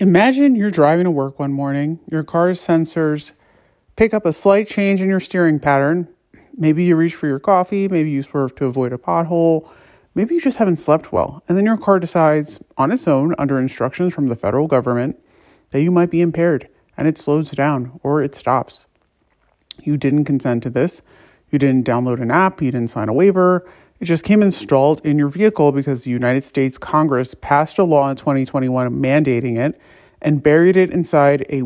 Imagine you're driving to work one morning, your car's sensors pick up a slight change in your steering pattern. Maybe you reach for your coffee, maybe you swerve to avoid a pothole, maybe you just haven't slept well. And then your car decides on its own, under instructions from the federal government, that you might be impaired, and it slows down or it stops. You didn't consent to this. You didn't download an app. You didn't sign a waiver. It just came installed in your vehicle because the United States Congress passed a law in 2021 mandating it and buried it inside a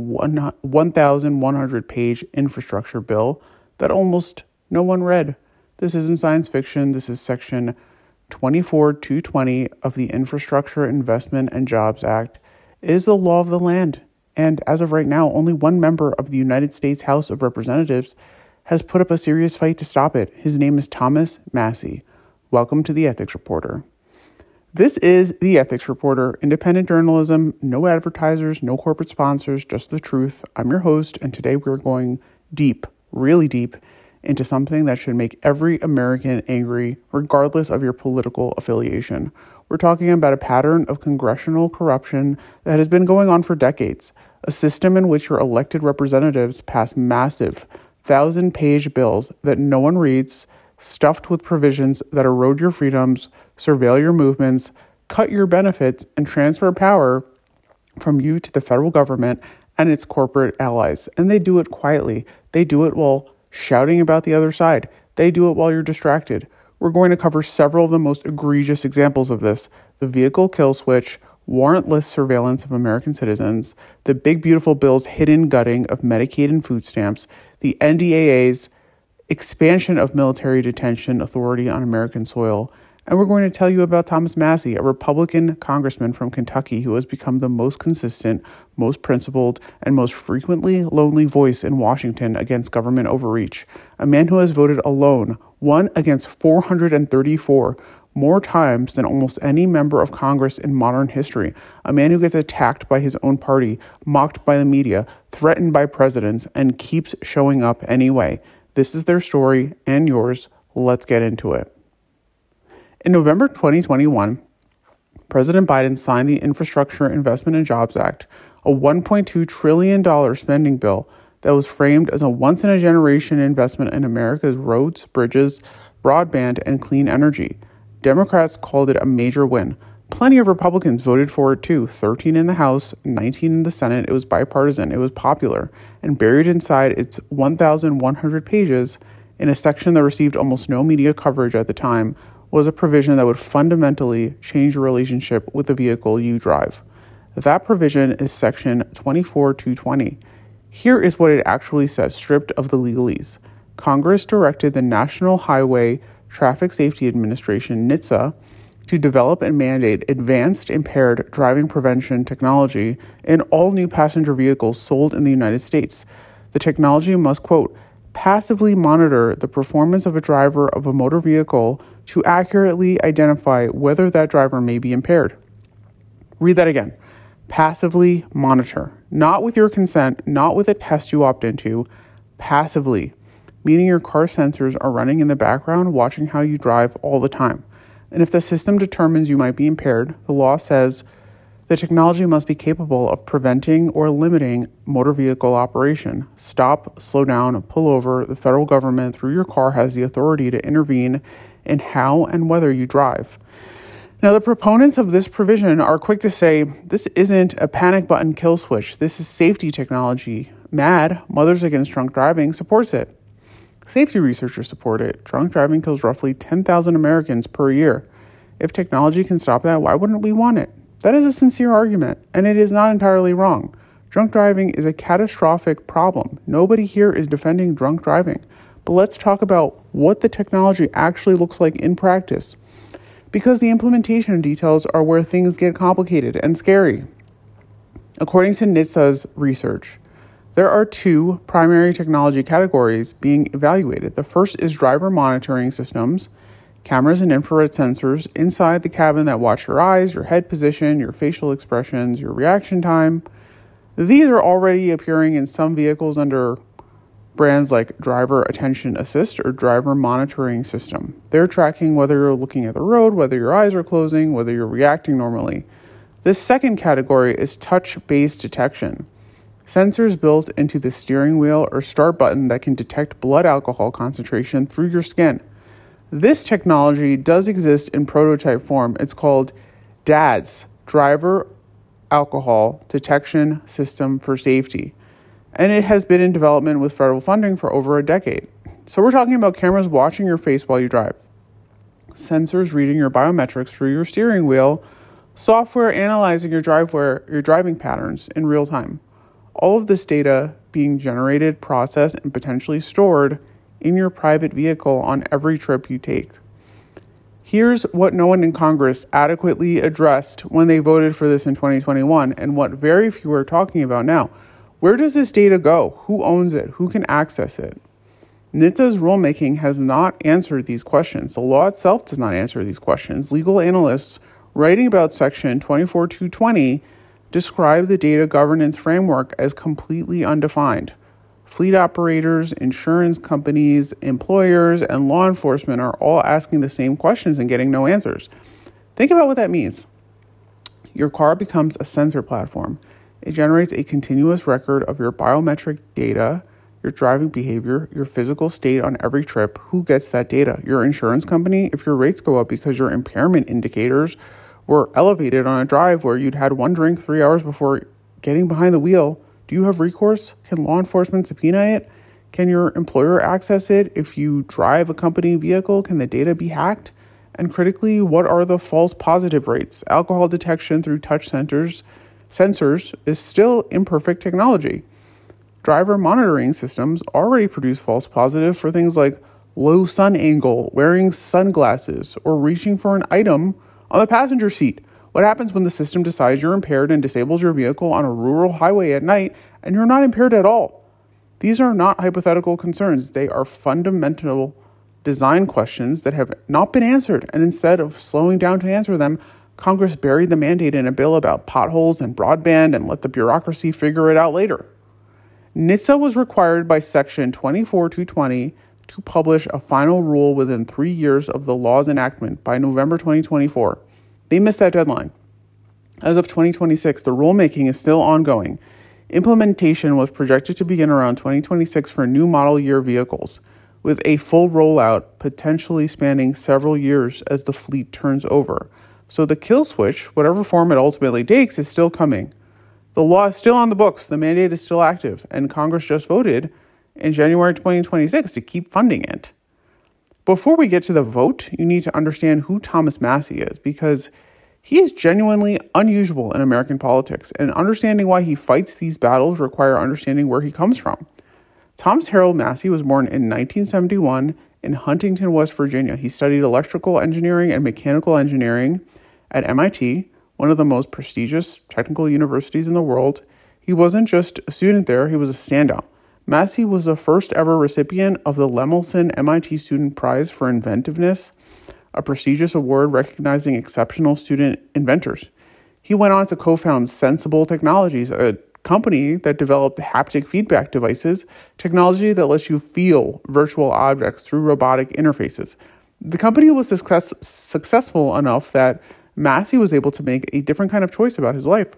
1,100-page infrastructure bill that almost no one read. This isn't science fiction. This is Section 24220 of the Infrastructure Investment and Jobs Act. It is the law of the land. And as of right now, only one member of the United States House of Representatives has put up a serious fight to stop it. His name is Thomas Massie. Welcome to the Ethics Reporter. This is the Ethics Reporter, independent journalism, no advertisers, no corporate sponsors, just the truth. I'm your host, and today we're going deep, really deep, into something that should make every American angry, regardless of your political affiliation. We're talking about a pattern of congressional corruption that has been going on for decades, a system in which your elected representatives pass massive 1,000-page bills that no one reads, stuffed with provisions that erode your freedoms, surveil your movements, cut your benefits, and transfer power from you to the federal government and its corporate allies. And they do it quietly. They do it while shouting about the other side. They do it while you're distracted. We're going to cover several of the most egregious examples of this: the vehicle kill switch, warrantless surveillance of American citizens, the big beautiful bill's hidden gutting of Medicaid and food stamps, the NDAA's expansion of military detention authority on American soil. And we're going to tell you about Thomas Massie, a Republican congressman from Kentucky who has become the most consistent, most principled, and most frequently lonely voice in Washington against government overreach. A man who has voted alone, one against 434, more times than almost any member of Congress in modern history. A man who gets attacked by his own party, mocked by the media, threatened by presidents, and keeps showing up anyway. This is their story and yours. Let's get into it. In November 2021, President Biden signed the Infrastructure Investment and Jobs Act, a $1.2 trillion spending bill that was framed as a once-in-a-generation investment in America's roads, bridges, broadband, and clean energy. Democrats called it a major win. Plenty of Republicans voted for it too, 13 in the House, 19 in the Senate. It was bipartisan, it was popular, and buried inside its 1,100 pages in a section that received almost no media coverage at the time was a provision that would fundamentally change your relationship with the vehicle you drive. That provision is Section 24220. Here is what it actually says, stripped of the legalese. Congress directed the National Highway Traffic Safety Administration, NHTSA, to develop and mandate advanced impaired driving prevention technology in all new passenger vehicles sold in the United States. The technology must, quote, passively monitor the performance of a driver of a motor vehicle to accurately identify whether that driver may be impaired. Read that again. Passively monitor. Not with your consent, not with a test you opt into. Passively, meaning your car sensors are running in the background, watching how you drive all the time. And if the system determines you might be impaired, the law says the technology must be capable of preventing or limiting motor vehicle operation. Stop, slow down, pull over. The federal government, through your car, has the authority to intervene in how and whether you drive. Now, the proponents of this provision are quick to say, this isn't a panic button kill switch. This is safety technology. MAD, Mothers Against Drunk Driving, supports it. Safety researchers support it. Drunk driving kills roughly 10,000 Americans per year. If technology can stop that, why wouldn't we want it? That is a sincere argument, and it is not entirely wrong. Drunk driving is a catastrophic problem. Nobody here is defending drunk driving. But let's talk about what the technology actually looks like in practice, because the implementation details are where things get complicated and scary. According to NHTSA's research, there are two primary technology categories being evaluated. The first is driver monitoring systems, cameras and infrared sensors inside the cabin that watch your eyes, your head position, your facial expressions, your reaction time. These are already appearing in some vehicles under brands like Driver Attention Assist or Driver Monitoring System. They're tracking whether you're looking at the road, whether your eyes are closing, whether you're reacting normally. This second category is touch-based detection. Sensors built into the steering wheel or start button that can detect blood alcohol concentration through your skin. This technology does exist in prototype form. It's called DADS, Driver Alcohol Detection System for Safety. And it has been in development with federal funding for over a decade. So we're talking about cameras watching your face while you drive, sensors reading your biometrics through your steering wheel, software analyzing your driving patterns in real time. All of this data being generated, processed, and potentially stored in your private vehicle on every trip you take. Here's what no one in Congress adequately addressed when they voted for this in 2021, and what very few are talking about now. Where does this data go? Who owns it? Who can access it? NHTSA's rulemaking has not answered these questions. The law itself does not answer these questions. Legal analysts writing about Section 24220 describe the data governance framework as completely undefined. Fleet operators, insurance companies, employers, and law enforcement are all asking the same questions and getting no answers. Think about what that means. Your car becomes a sensor platform. It generates a continuous record of your biometric data, your driving behavior, your physical state on every trip. Who gets that data? Your insurance company? If your rates go up because your impairment indicators were elevated on a drive where you'd had one drink 3 hours before getting behind the wheel, do you have recourse? Can law enforcement subpoena it? Can your employer access it? If you drive a company vehicle, can the data be hacked? And critically, what are the false positive rates? Alcohol detection through touch sensors is still imperfect technology. Driver monitoring systems already produce false positive for things like low sun angle, wearing sunglasses, or reaching for an item on the passenger seat. What happens when the system decides you're impaired and disables your vehicle on a rural highway at night and you're not impaired at all? These are not hypothetical concerns. They are fundamental design questions that have not been answered. And instead of slowing down to answer them, Congress buried the mandate in a bill about potholes and broadband and let the bureaucracy figure it out later. NHTSA was required by Section 24220 to publish a final rule within 3 years of the law's enactment by November 2024. They missed that deadline. As of 2026, the rulemaking is still ongoing. Implementation was projected to begin around 2026 for new model year vehicles, with a full rollout potentially spanning several years as the fleet turns over. So the kill switch, whatever form it ultimately takes, is still coming. The law is still on the books, the mandate is still active, and Congress just voted in January 2026 to keep funding it. Before we get to the vote, you need to understand who Thomas Massie is, because he is genuinely unusual in American politics, and understanding why he fights these battles require understanding where he comes from. Thomas Harold Massie was born in 1971 in Huntington, West Virginia. He studied electrical engineering and mechanical engineering at MIT, one of the most prestigious technical universities in the world. He wasn't just a student there, he was a standout. Massie was the first ever recipient of the Lemelson MIT Student Prize for Inventiveness, a prestigious award recognizing exceptional student inventors. He went on to co-found Sensible Technologies, a company that developed haptic feedback devices, technology that lets you feel virtual objects through robotic interfaces. The company was successful enough that Massie was able to make a different kind of choice about his life.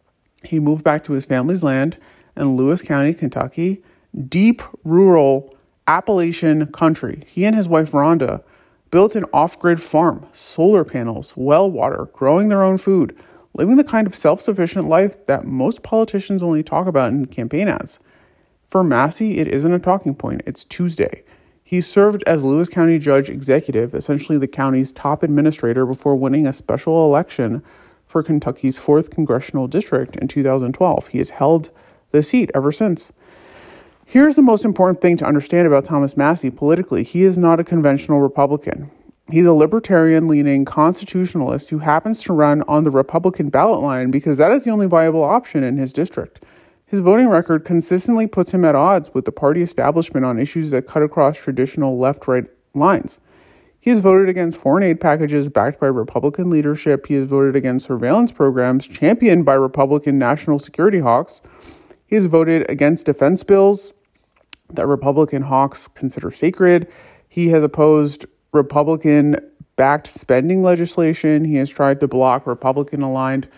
He moved back to his family's land in Lewis County, Kentucky, deep rural Appalachian country. He and his wife Rhonda built an off-grid farm, solar panels, well water, growing their own food, living the kind of self-sufficient life that most politicians only talk about in campaign ads. For Massie, it isn't a talking point, it's Tuesday. He served as Lewis County Judge Executive, essentially the county's top administrator, before winning a special election for Kentucky's 4th Congressional District in 2012. He has held the seat ever since. Here's the most important thing to understand about Thomas Massie politically. He is not a conventional Republican. He's a libertarian-leaning constitutionalist who happens to run on the Republican ballot line because that is the only viable option in his district. His voting record consistently puts him at odds with the party establishment on issues that cut across traditional left-right lines. He has voted against foreign aid packages backed by Republican leadership. He has voted against surveillance programs championed by Republican national security hawks. He has voted against defense bills that Republican hawks consider sacred. He has opposed Republican-backed spending legislation. He has tried to block Republican-aligned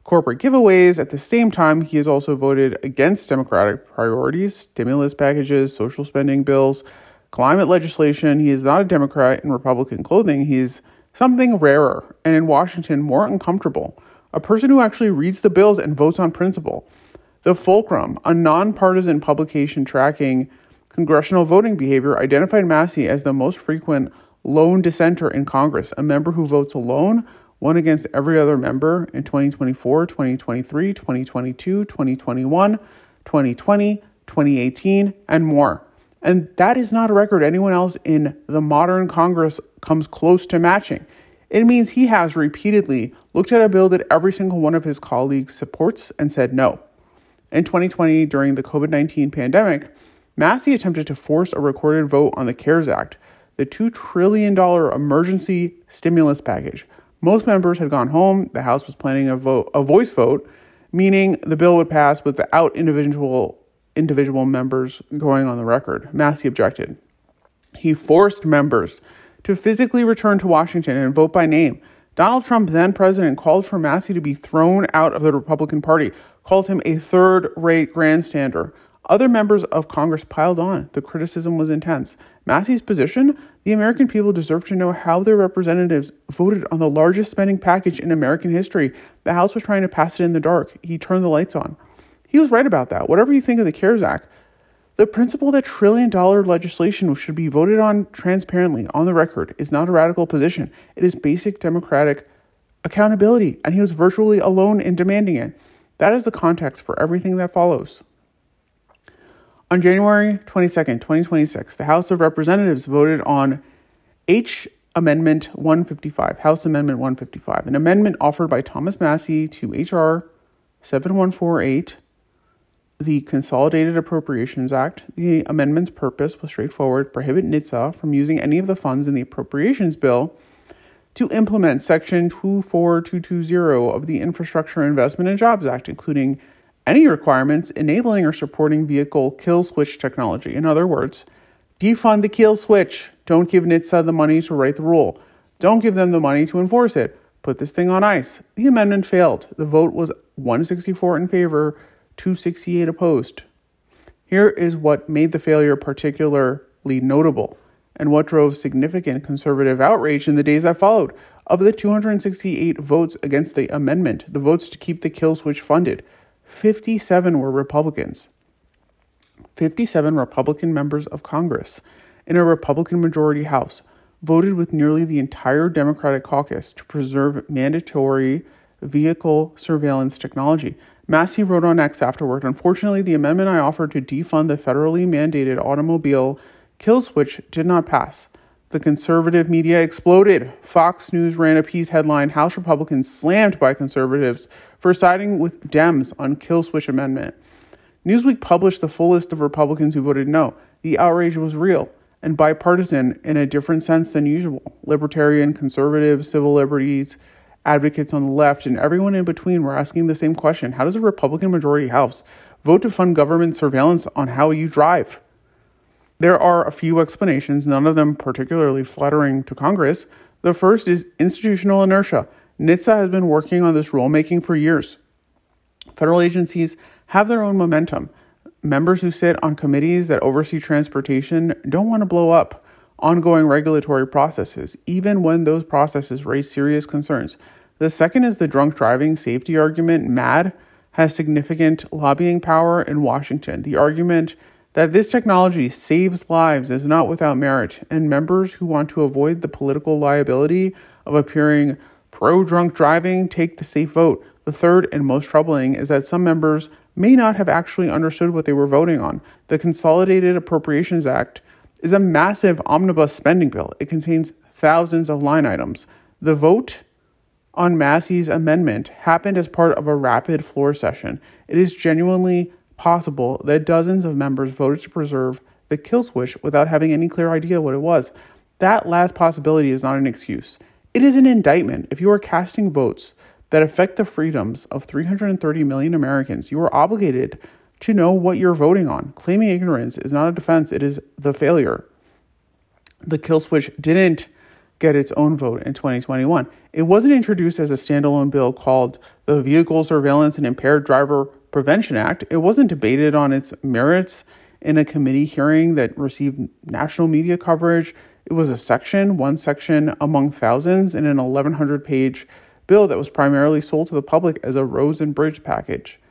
corporate giveaways. At the same time, he has also voted against Democratic priorities, stimulus packages, social spending bills, climate legislation. He is not a Democrat in Republican clothing. He's something rarer, and in Washington, more uncomfortable. A person who actually reads the bills and votes on principle. The Fulcrum, a nonpartisan publication tracking congressional voting behavior, identified Massie as the most frequent lone dissenter in Congress, a member who votes alone, one against every other member in 2024, 2023, 2022, 2021, 2020, 2018, and more. And that is not a record anyone else in the modern Congress comes close to matching. It means he has repeatedly looked at a bill that every single one of his colleagues supports and said no. In 2020, during the COVID-19 pandemic, Massie attempted to force a recorded vote on the CARES Act, the $2 trillion emergency stimulus package. Most members had gone home. The House was planning a voice vote, meaning the bill would pass without individual members going on the record. Massie objected. He forced members to physically return to Washington and vote by name. Donald Trump, then president, called for Massie to be thrown out of the Republican Party, called him a third-rate grandstander. Other members of Congress piled on. The criticism was intense. Massie's position? The American people deserve to know how their representatives voted on the largest spending package in American history. The House was trying to pass it in the dark. He turned the lights on. He was right about that. Whatever you think of the CARES Act, the principle that trillion-dollar legislation should be voted on transparently on the record is not a radical position. It is basic democratic accountability, and he was virtually alone in demanding it. That is the context for everything that follows. On January 22nd, 2026, the House of Representatives voted on Amendment 155, House Amendment 155, an amendment offered by Thomas Massie to H.R. 7148, the Consolidated Appropriations Act. The amendment's purpose was straightforward: prohibit NHTSA from using any of the funds in the appropriations bill to implement Section 24220 of the Infrastructure Investment and Jobs Act, including any requirements enabling or supporting vehicle kill switch technology. In other words, defund the kill switch. Don't give NHTSA the money to write the rule. Don't give them the money to enforce it. Put this thing on ice. The amendment failed. The vote was 164 in favor, 268 opposed. Here is what made the failure particularly notable and what drove significant conservative outrage in the days that followed. Of the 268 votes against the amendment, the votes to keep the kill switch funded, 57 were Republicans. 57 Republican members of Congress in a Republican majority House voted with nearly the entire Democratic caucus to preserve mandatory vehicle surveillance technology. Massie wrote on X afterward, "Unfortunately, the amendment I offered to defund the federally mandated automobile kill switch did not pass. The conservative media exploded. Fox News ran a piece headline, House Republicans slammed by conservatives for siding with Dems on kill switch amendment. Newsweek published the full list of Republicans who voted no. The outrage was real and bipartisan in a different sense than usual. Libertarian, conservative, civil liberties, advocates on the left, and everyone in between were asking the same question. How does a Republican majority House vote to fund government surveillance on how you drive? There are a few explanations, none of them particularly flattering to Congress. The first is institutional inertia. NHTSA has been working on this rulemaking for years. Federal agencies have their own momentum. Members who sit on committees that oversee transportation don't want to blow up ongoing regulatory processes, even when those processes raise serious concerns. The second is the drunk driving safety argument. MAD has significant lobbying power in Washington. The argument that this technology saves lives is not without merit, and members who want to avoid the political liability of appearing pro-drunk driving take the safe vote. The third and most troubling is that some members may not have actually understood what they were voting on. The Consolidated Appropriations Act is a massive omnibus spending bill. It contains thousands of line items. The vote on Massie's amendment happened as part of a rapid floor session. It is genuinely possible that dozens of members voted to preserve the kill switch without having any clear idea what it was. That last possibility is not an excuse. It is an indictment. If you are casting votes that affect the freedoms of 330 million Americans, you are obligated to know what you're voting on. Claiming ignorance is not a defense, it is the failure. The kill switch didn't get its own vote in 2021. It wasn't introduced as a standalone bill called the Vehicle Surveillance and Impaired Driver Prevention Act. It wasn't debated on its merits in a committee hearing that received national media coverage. It was one section among thousands in an 1,100-page bill that was primarily sold to the public as a roads and bridges package.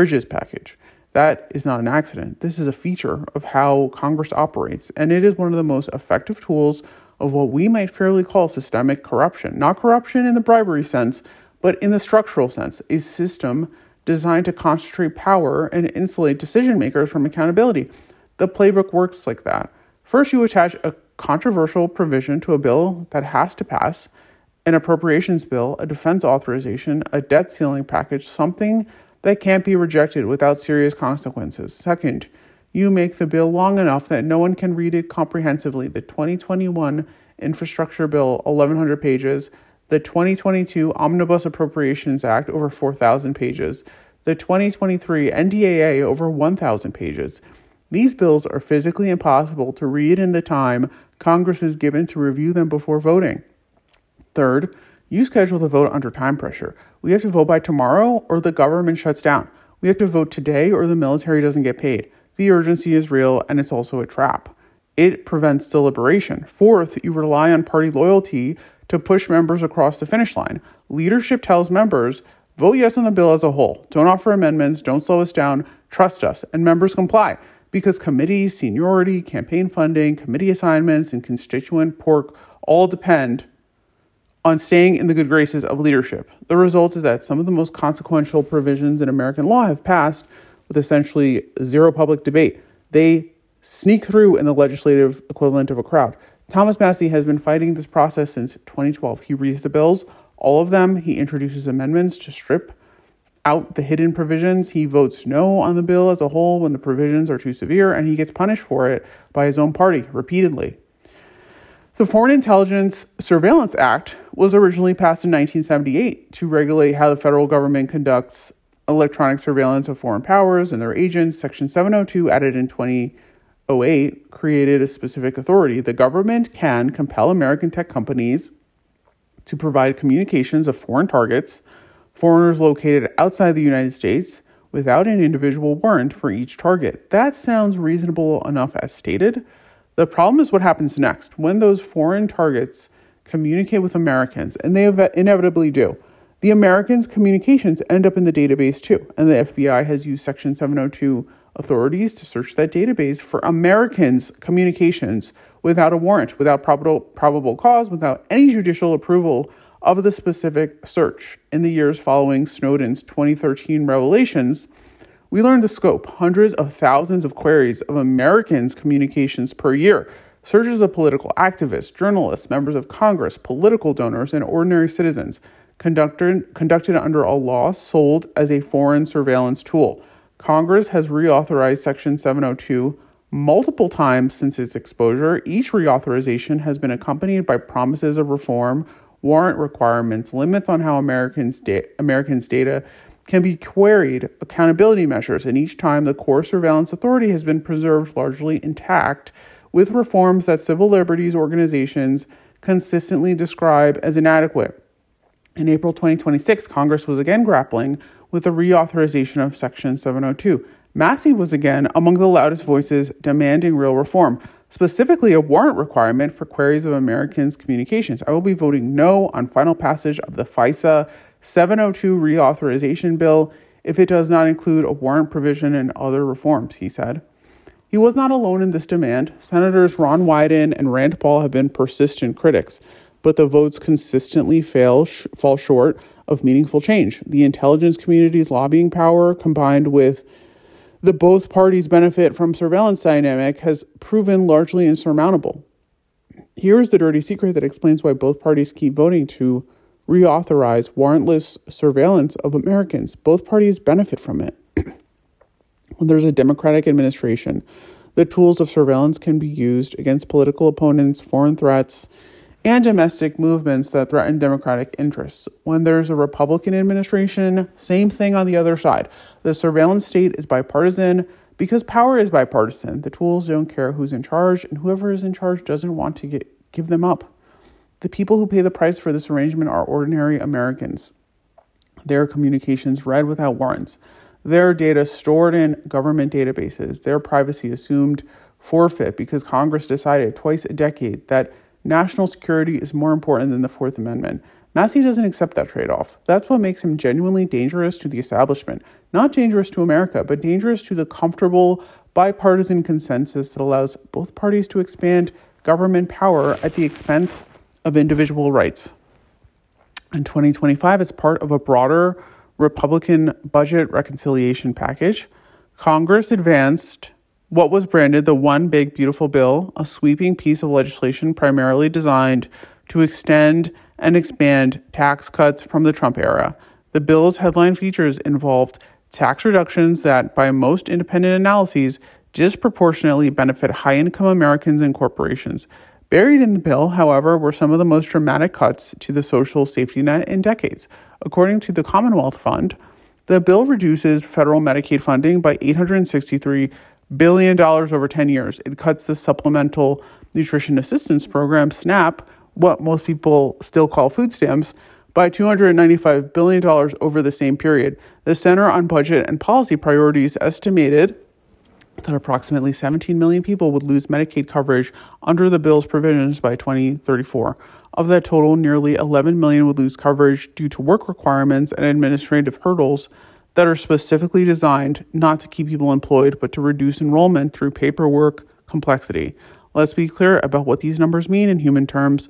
That is not an accident. This is a feature of how Congress operates, and it is one of the most effective tools of what we might fairly call systemic corruption. Not corruption in the bribery sense, but in the structural sense, a system designed to concentrate power and insulate decision makers from accountability. The playbook works like that. First, you attach a controversial provision to a bill that has to pass, an appropriations bill, a defense authorization, a debt ceiling package, something that can't be rejected without serious consequences. Second, you make the bill long enough that no one can read it comprehensively. The 2021 Infrastructure Bill, 1,100 pages. The 2022 Omnibus Appropriations Act, over 4,000 pages. The 2023 NDAA, over 1,000 pages. These bills are physically impossible to read in the time Congress is given to review them before voting. Third, you schedule the vote under time pressure. We have to vote by tomorrow or the government shuts down. We have to vote today or the military doesn't get paid. The urgency is real, and it's also a trap. It prevents deliberation. Fourth, you rely on party loyalty to push members across the finish line. Leadership tells members, vote yes on the bill as a whole. Don't offer amendments. Don't slow us down. Trust us. And members comply because committee seniority, campaign funding, committee assignments, and constituent pork all depend on staying in the good graces of leadership. The result is that some of the most consequential provisions in American law have passed with essentially zero public debate. They sneak through in the legislative equivalent of a crowd. Thomas Massie has been fighting this process since 2012. He reads the bills, all of them. He introduces amendments to strip out the hidden provisions. He votes no on the bill as a whole when the provisions are too severe, and he gets punished for it by his own party repeatedly. The Foreign Intelligence Surveillance Act was originally passed in 1978 to regulate how the federal government conducts electronic surveillance of foreign powers and their agents. Section 702, added in 2008, created a specific authority. The government can compel American tech companies to provide communications of foreign targets, foreigners located outside the United States, without an individual warrant for each target. That sounds reasonable enough as stated. The problem is what happens next. When those foreign targets communicate with Americans, and they inevitably do, the Americans' communications end up in the database too. And the FBI has used Section 702 authorities to search that database for Americans' communications without a warrant, without probable cause, without any judicial approval of the specific search. In the years following Snowden's 2013 revelations, we learned the scope, hundreds of thousands of queries of Americans' communications per year. Searches of political activists, journalists, members of Congress, political donors, and ordinary citizens conducted under a law sold as a foreign surveillance tool. Congress has reauthorized Section 702 multiple times since its exposure. Each reauthorization has been accompanied by promises of reform, warrant requirements, limits on how Americans' data can be queried, accountability measures, and each time the core surveillance authority has been preserved largely intact, with reforms that civil liberties organizations consistently describe as inadequate. In April 2026, Congress was again grappling with the reauthorization of Section 702. Massie was again among the loudest voices demanding real reform, specifically a warrant requirement for queries of Americans' communications. I will be voting no on final passage of the FISA 702 reauthorization bill if it does not include a warrant provision and other reforms, he said. He was not alone in this demand. Senators Ron Wyden and Rand Paul have been persistent critics, but the votes consistently fall short of meaningful change. The intelligence community's lobbying power, combined with the both parties benefit from surveillance dynamic, has proven largely insurmountable. Here is the dirty secret that explains why both parties keep voting to reauthorize warrantless surveillance of Americans. Both parties benefit from it. When there's a Democratic administration, the tools of surveillance can be used against political opponents, foreign threats, and domestic movements that threaten democratic interests. When there's a Republican administration, same thing on the other side. The surveillance state is bipartisan because power is bipartisan. The tools don't care who's in charge, and whoever is in charge doesn't want to give them up. The people who pay the price for this arrangement are ordinary Americans. Their communications read without warrants. Their data stored in government databases. Their privacy assumed forfeit because Congress decided twice a decade that national security is more important than the Fourth Amendment. Massey doesn't accept that trade-off. That's what makes him genuinely dangerous to the establishment. Not dangerous to America, but dangerous to the comfortable bipartisan consensus that allows both parties to expand government power at the expense of individual rights. In 2025, as part of a broader Republican budget reconciliation package, Congress advanced what was branded the One Big Beautiful Bill, a sweeping piece of legislation primarily designed to extend and expand tax cuts from the Trump era. The bill's headline features involved tax reductions that, by most independent analyses, disproportionately benefit high-income Americans and corporations. Buried in the bill, however, were some of the most dramatic cuts to the social safety net in decades. According to the Commonwealth Fund, the bill reduces federal Medicaid funding by $863 billion over 10 years. It cuts the Supplemental Nutrition Assistance Program, SNAP, what most people still call food stamps, by $295 billion over the same period. The Center on Budget and Policy Priorities estimated that approximately 17 million people would lose Medicaid coverage under the bill's provisions by 2034. Of that total, nearly 11 million would lose coverage due to work requirements and administrative hurdles that are specifically designed not to keep people employed, but to reduce enrollment through paperwork complexity. Let's be clear about what these numbers mean in human terms.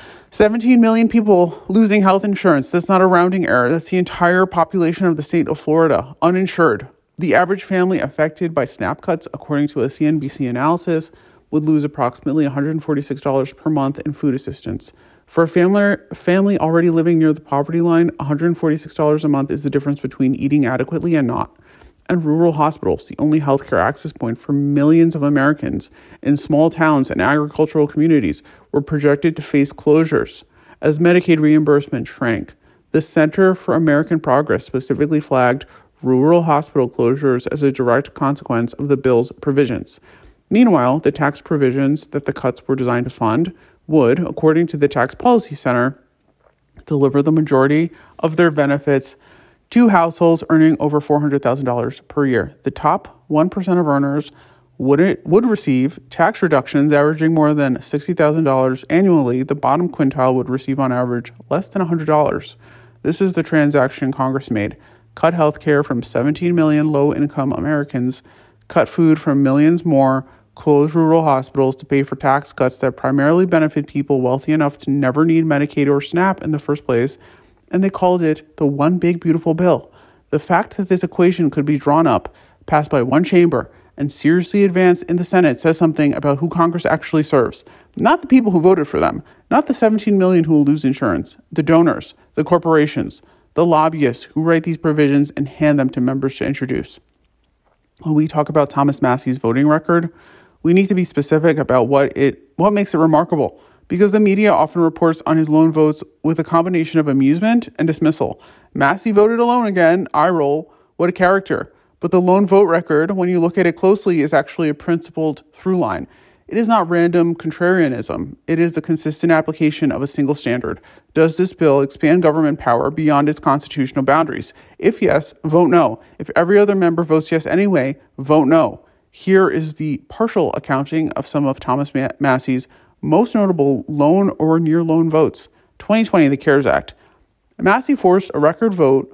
17 million people losing health insurance. That's not a rounding error. That's the entire population of the state of Florida, uninsured. The average family affected by SNAP cuts, according to a CNBC analysis, would lose approximately $146 per month in food assistance. For a family already living near the poverty line, $146 a month is the difference between eating adequately and not. And rural hospitals, the only healthcare access point for millions of Americans in small towns and agricultural communities, were projected to face closures as Medicaid reimbursement shrank. The Center for American Progress specifically flagged rural hospital closures as a direct consequence of the bill's provisions. Meanwhile, the tax provisions that the cuts were designed to fund would, according to the Tax Policy Center, deliver the majority of their benefits to households earning over $400,000 per year. The top 1% of earners would receive tax reductions averaging more than $60,000 annually. The bottom quintile would receive on average less than $100. This is the transaction Congress made. Cut health care from 17 million low-income Americans, cut food from millions more, close rural hospitals to pay for tax cuts that primarily benefit people wealthy enough to never need Medicaid or SNAP in the first place, and they called it the One Big Beautiful Bill. The fact that this equation could be drawn up, passed by one chamber, and seriously advanced in the Senate says something about who Congress actually serves. Not the people who voted for them, not the 17 million who will lose insurance, the donors, the corporations, the lobbyists who write these provisions and hand them to members to introduce. When we talk about Thomas Massey's voting record, we need to be specific about what makes it remarkable, because the media often reports on his lone votes with a combination of amusement and dismissal. Massey voted alone again, eye roll, what a character. But the lone vote record, when you look at it closely, is actually a principled through line. It is not random contrarianism. It is the consistent application of a single standard. Does this bill expand government power beyond its constitutional boundaries? If yes, vote no. If every other member votes yes anyway, vote no. Here is the partial accounting of some of Thomas Massey's most notable lone or near lone votes. 2020, the CARES Act. Massey forced a recorded vote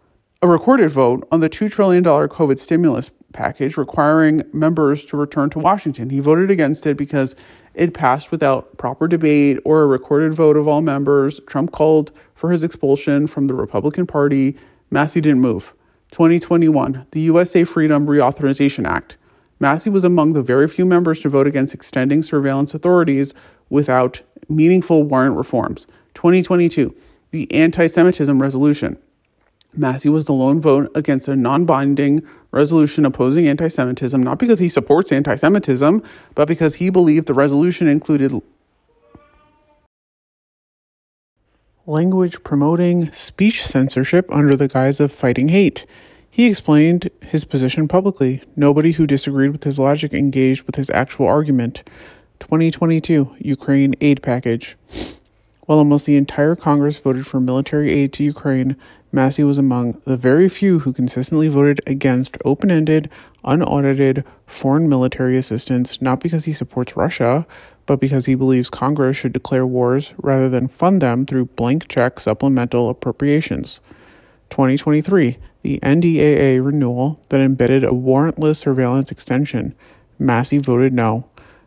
on the $2 trillion COVID stimulus package, requiring members to return to Washington. He voted against it because it passed without proper debate or a recorded vote of all members. Trump called for his expulsion from the Republican Party. Massey didn't move. 2021, the USA Freedom Reauthorization Act. Massey was among the very few members to vote against extending surveillance authorities without meaningful warrant reforms. 2022, the anti-Semitism resolution. Massey was the lone vote against a non-binding resolution opposing anti-Semitism, not because he supports anti-Semitism, but because he believed the resolution included language promoting speech censorship under the guise of fighting hate. He explained his position publicly. Nobody who disagreed with his logic engaged with his actual argument. 2022, Ukraine aid package. While almost the entire Congress voted for military aid to Ukraine, Massey was among the very few who consistently voted against open-ended, unaudited foreign military assistance, not because he supports Russia, but because he believes Congress should declare wars rather than fund them through blank check supplemental appropriations. 2023, the NDAA renewal that embedded a warrantless surveillance extension. Massey voted no.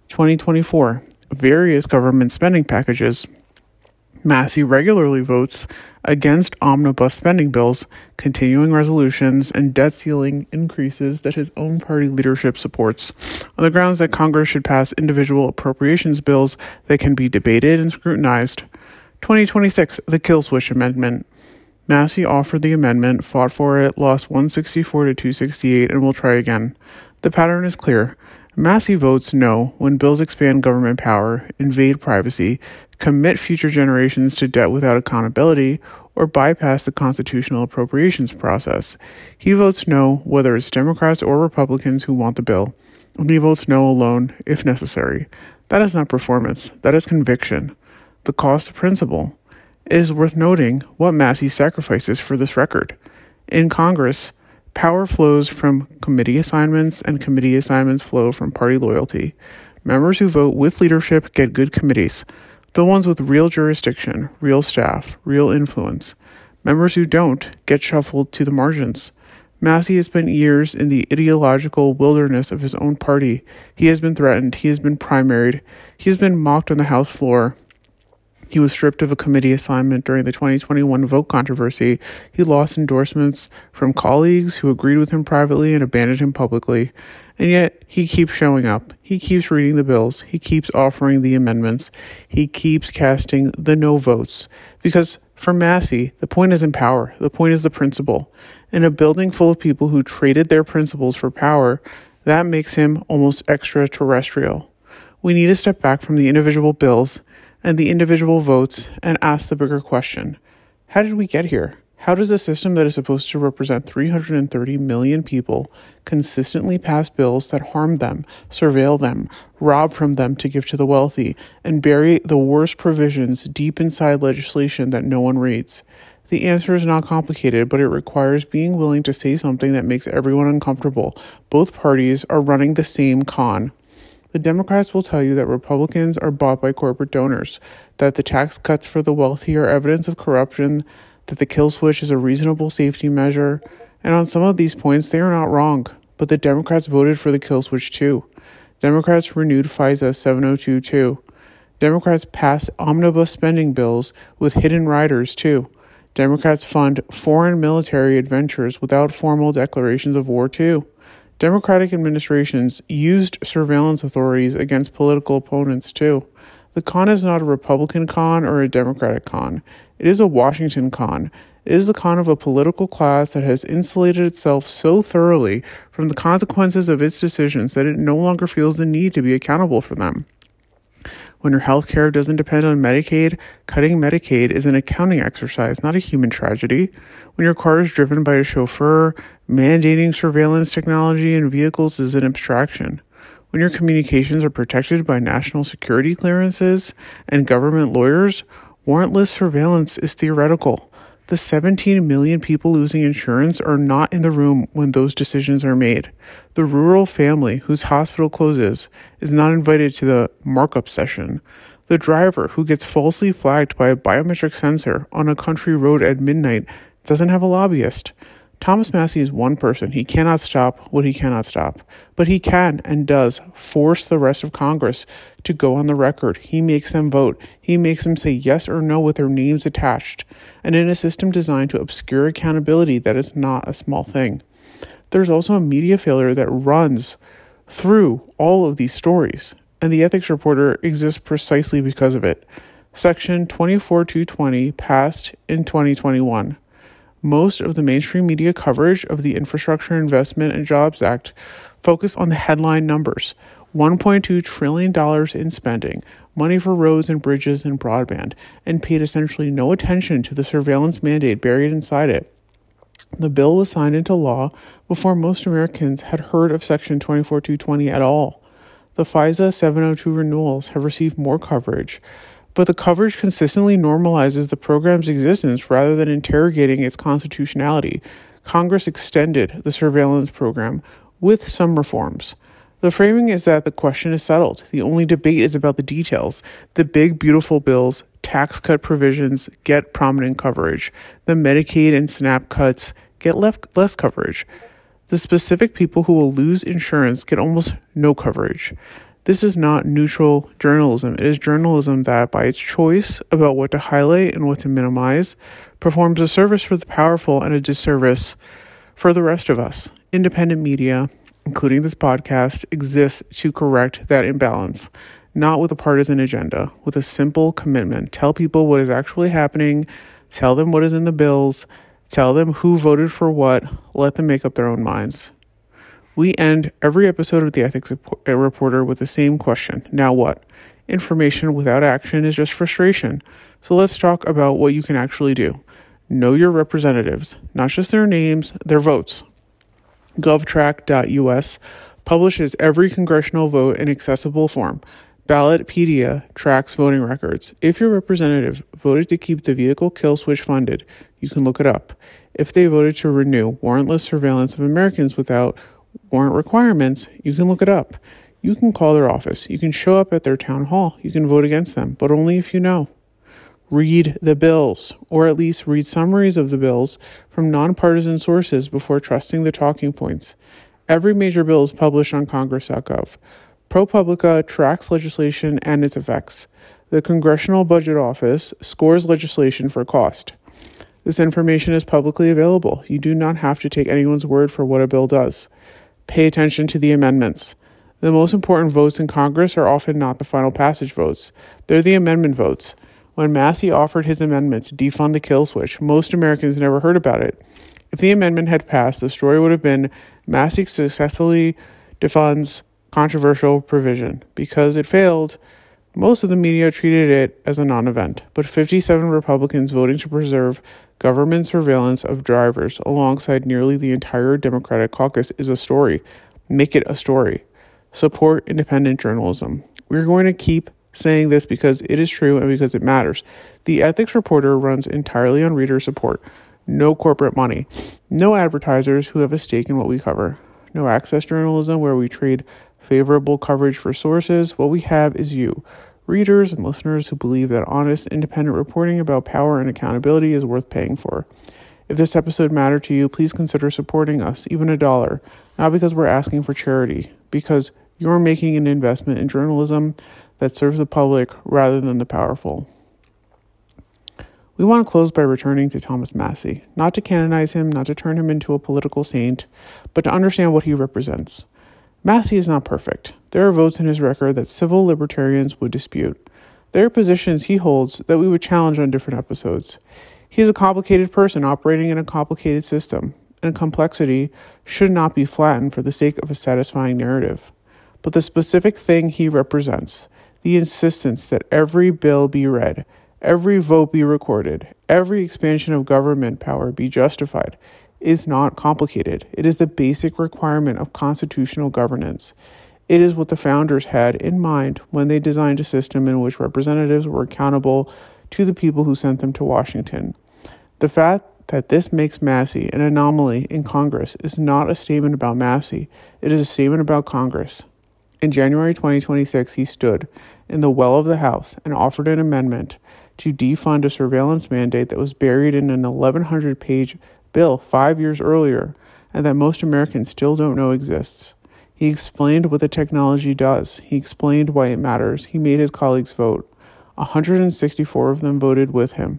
2024, various government spending packages. Massey regularly votes against omnibus spending bills, continuing resolutions, and debt ceiling increases that his own party leadership supports, on the grounds that Congress should pass individual appropriations bills that can be debated and scrutinized. 2026, the Kill Switch Amendment. Massey offered the amendment, fought for it, lost 164 to 268, and will try again. The pattern is clear. Massey votes no when bills expand government power, invade privacy, commit future generations to debt without accountability, or bypass the constitutional appropriations process. He votes no whether it's Democrats or Republicans who want the bill, and he votes no alone if necessary. That is not performance. That is conviction. The cost of principle. It is worth noting what Massey sacrifices for this record. In Congress, power flows from committee assignments, and committee assignments flow from party loyalty. Members who vote with leadership get good committees, the ones with real jurisdiction, real staff, real influence. Members who don't get shuffled to the margins. Massey has spent years in the ideological wilderness of his own party. He has been threatened. He has been primaried. He has been mocked on the House floor. He was stripped of a committee assignment during the 2021 vote controversy. He lost endorsements from colleagues who agreed with him privately and abandoned him publicly. And yet, he keeps showing up. He keeps reading the bills. He keeps offering the amendments. He keeps casting the no votes. Because for Massey, the point isn't power. The point is the principle. In a building full of people who traded their principles for power, that makes him almost extraterrestrial. We need to step back from the individual bills and the individual votes and ask the bigger question. How did we get here? How does a system that is supposed to represent 330 million people consistently pass bills that harm them, surveil them, rob from them to give to the wealthy, and bury the worst provisions deep inside legislation that no one reads? The answer is not complicated, but it requires being willing to say something that makes everyone uncomfortable. Both parties are running the same con. The Democrats will tell you that Republicans are bought by corporate donors, that the tax cuts for the wealthy are evidence of corruption, that the kill switch is a reasonable safety measure, and on some of these points they are not wrong, but the Democrats voted for the kill switch too. Democrats renewed FISA 702 too. Democrats passed omnibus spending bills with hidden riders too. Democrats fund foreign military adventures without formal declarations of war too. Democratic administrations used surveillance authorities against political opponents too. The con is not a Republican con or a Democratic con. It is a Washington con. It is the con of a political class that has insulated itself so thoroughly from the consequences of its decisions that it no longer feels the need to be accountable for them. When your health care doesn't depend on Medicaid, cutting Medicaid is an accounting exercise, not a human tragedy. When your car is driven by a chauffeur, mandating surveillance technology in vehicles is an abstraction. When your communications are protected by national security clearances and government lawyers, warrantless surveillance is theoretical. The 17 million people losing insurance are not in the room when those decisions are made. The rural family whose hospital closes is not invited to the markup session. The driver who gets falsely flagged by a biometric sensor on a country road at midnight doesn't have a lobbyist. Thomas Massey is one person. He cannot stop what he cannot stop. But he can and does force the rest of Congress to go on the record. He makes them vote. He makes them say yes or no with their names attached. And in a system designed to obscure accountability, that is not a small thing. There's also a media failure that runs through all of these stories. And the ethics reporter exists precisely because of it. Section 24220 passed in 2021. Most of the mainstream media coverage of the Infrastructure Investment and Jobs Act focused on the headline numbers: $1.2 trillion in spending, money for roads and bridges and broadband, and paid essentially no attention to the surveillance mandate buried inside it. The bill was signed into law before most Americans had heard of Section 24220 at all. The FISA 702 renewals have received more coverage, but the coverage consistently normalizes the program's existence rather than interrogating its constitutionality. Congress extended the surveillance program with some reforms. The framing is that the question is settled. The only debate is about the details. The big, beautiful bills, tax cut provisions get prominent coverage. The Medicaid and SNAP cuts get less coverage. The specific people who will lose insurance get almost no coverage. This is not neutral journalism. It is journalism that, by its choice about what to highlight and what to minimize, performs a service for the powerful and a disservice for the rest of us. Independent media, including this podcast, exists to correct that imbalance, not with a partisan agenda, with a simple commitment. Tell people what is actually happening, tell them what is in the bills, tell them who voted for what, let them make up their own minds. We end every episode of the Ethics Reporter with the same question. Now what? Information without action is just frustration. So let's talk about what you can actually do. Know your representatives, not just their names, their votes. GovTrack.us publishes every congressional vote in accessible form. Ballotpedia tracks voting records. If your representative voted to keep the vehicle kill switch funded, you can look it up. If they voted to renew warrantless surveillance of Americans without warrant requirements, you can look it up. You can call their office. You can show up at their town hall. You can vote against them, but only if you know. Read the bills, or at least read summaries of the bills from nonpartisan sources before trusting the talking points. Every major bill is published on Congress.gov. ProPublica tracks legislation and its effects. The Congressional Budget Office scores legislation for cost. This information is publicly available. You do not have to take anyone's word for what a bill does. Pay attention to the amendments. The most important votes in Congress are often not the final passage votes. They're the amendment votes. When Massey offered his amendment to defund the kill switch, most Americans never heard about it. If the amendment had passed, the story would have been Massey successfully defunds controversial provision. Because it failed, most of the media treated it as a non-event. But 57 Republicans voting to preserve government surveillance of drivers alongside nearly the entire Democratic caucus is a story. Make it a story. Support independent journalism. We're going to keep saying this because it is true and because it matters. The Ethics Reporter runs entirely on reader support. No corporate money. No advertisers who have a stake in what we cover. No access journalism where we trade favorable coverage for sources. What we have is you, readers and listeners who believe that honest, independent reporting about power and accountability is worth paying for. If this episode mattered to you, please consider supporting us, even $1. Not because we're asking for charity, because you're making an investment in journalism that serves the public rather than the powerful. We want to close by returning to Thomas Massie, not to canonize him, not to turn him into a political saint, but to understand what he represents. Massie is not perfect. There are votes in his record that civil libertarians would dispute. There are positions he holds that we would challenge on different episodes. He is a complicated person operating in a complicated system, and complexity should not be flattened for the sake of a satisfying narrative. But the specific thing he represents, the insistence that every bill be read, every vote be recorded, every expansion of government power be justified, is not complicated. It is the basic requirement of constitutional governance. It is what the founders had in mind when they designed a system in which representatives were accountable to the people who sent them to Washington. The fact that this makes Massie an anomaly in Congress is not a statement about Massie. It is a statement about Congress. In January 2026, he stood in the well of the House and offered an amendment to defund a surveillance mandate that was buried in an 1,100-page bill 5 years earlier and that most Americans still don't know exists. He explained what the technology does. He explained why it matters. He made his colleagues vote. 164 of them voted with him.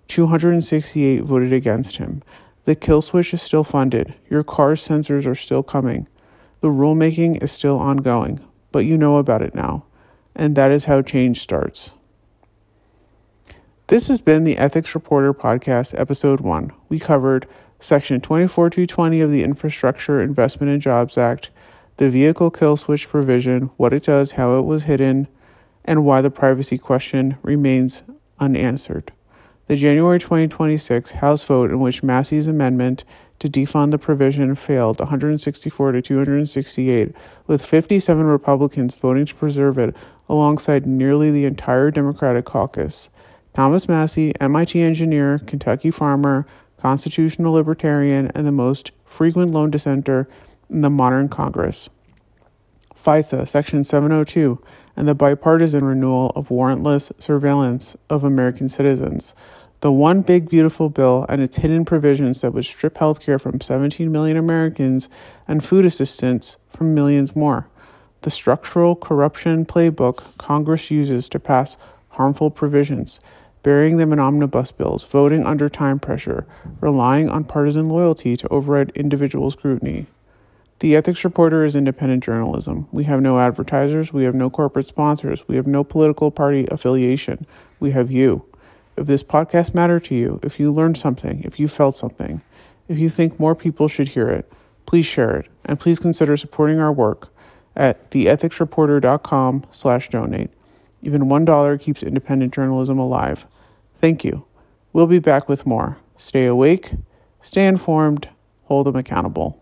268 voted against him. The kill switch is still funded. Your car's sensors are still coming. The rulemaking is still ongoing, but you know about it now. And that is how change starts. This has been the Ethics Reporter Podcast, Episode 1. We covered Section 24220 of the Infrastructure Investment and Jobs Act, the vehicle kill switch provision, what it does, how it was hidden, and why the privacy question remains unanswered. The January 2026 House vote in which Massie's amendment to defund the provision failed 164 to 268, with 57 Republicans voting to preserve it alongside nearly the entire Democratic caucus. Thomas Massie, MIT engineer, Kentucky farmer, constitutional libertarian, and the most frequent lone dissenter in the modern Congress. FISA, Section 702, and the bipartisan renewal of warrantless surveillance of American citizens. The one big beautiful bill and its hidden provisions that would strip healthcare from 17 million Americans and food assistance from millions more. The structural corruption playbook Congress uses to pass harmful provisions, burying them in omnibus bills, voting under time pressure, relying on partisan loyalty to override individual scrutiny. The Ethics Reporter is independent journalism. We have no advertisers, we have no corporate sponsors, we have no political party affiliation. We have you. If this podcast mattered to you, if you learned something, if you felt something, if you think more people should hear it, please share it, and please consider supporting our work at theethicsreporter.com/donate. Even $1 keeps independent journalism alive. Thank you. We'll be back with more. Stay awake, stay informed, hold them accountable.